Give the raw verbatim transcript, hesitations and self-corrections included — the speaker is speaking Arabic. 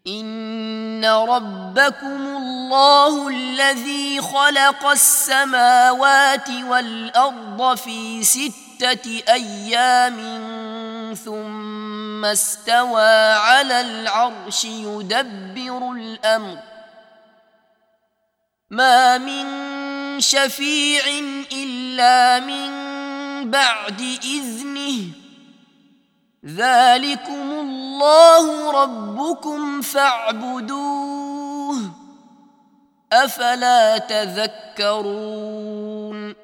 إن ربكم الله الذي خلق السماوات والأرض في ستة أيام ثم استوى على العرش يدبر الأمر ما من شفيع إلا من بعد إذنه ذلكم الله ربكم فاعبدوه أفلا تذكرون